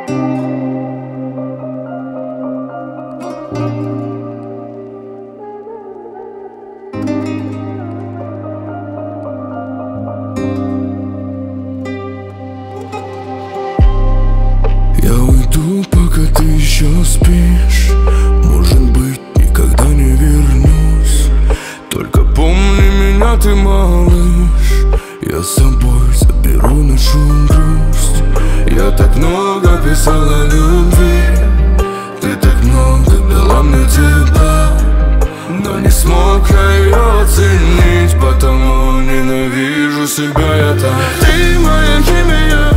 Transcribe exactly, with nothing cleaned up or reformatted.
Я уйду, пока ты еще спишь. Может быть, никогда не вернусь. Только помни меня, ты малыш. Я с собой заберу нашу грусть. Я так много писал о любви, ты так много дала мне тепла, но не смог я ее оценить, потому ненавижу себя я так. Ты моя химия,